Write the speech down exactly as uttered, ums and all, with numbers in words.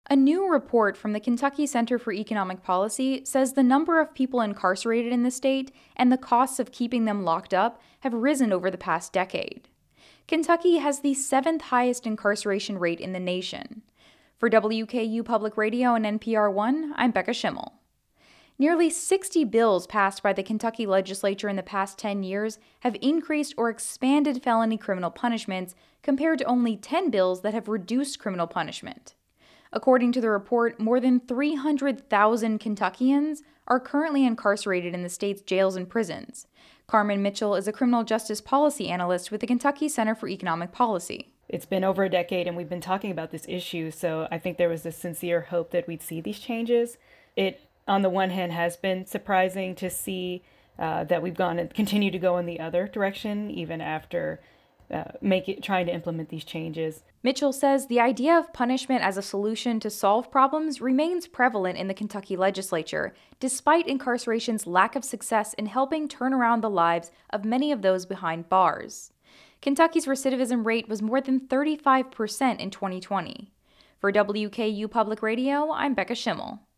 A new report from the Kentucky Center for Economic Policy says the number of people incarcerated in the state and the costs of keeping them locked up have risen over the past decade. Kentucky has the seventh highest incarceration rate in the nation. For W K U Public Radio and N P R One, I'm Becca Schimmel. Nearly sixty bills passed by the Kentucky legislature in the past ten years have increased or expanded felony criminal punishments compared to only ten bills that have reduced criminal punishment. According to the report, more than three hundred thousand Kentuckians are currently incarcerated in the state's jails and prisons. Carmen Mitchell is a criminal justice policy analyst with the Kentucky Center for Economic Policy. It's been over a decade and we've been talking about this issue, so I think there was a sincere hope that we'd see these changes. It, on the one hand, has been surprising to see uh, that we've gone and continue to go in the other direction, even after uh, make it, trying to implement these changes. Mitchell says the idea of punishment as a solution to solve problems remains prevalent in the Kentucky legislature, despite incarceration's lack of success in helping turn around the lives of many of those behind bars. Kentucky's recidivism rate was more than thirty-five percent in twenty twenty. For W K U Public Radio, I'm Becca Schimmel.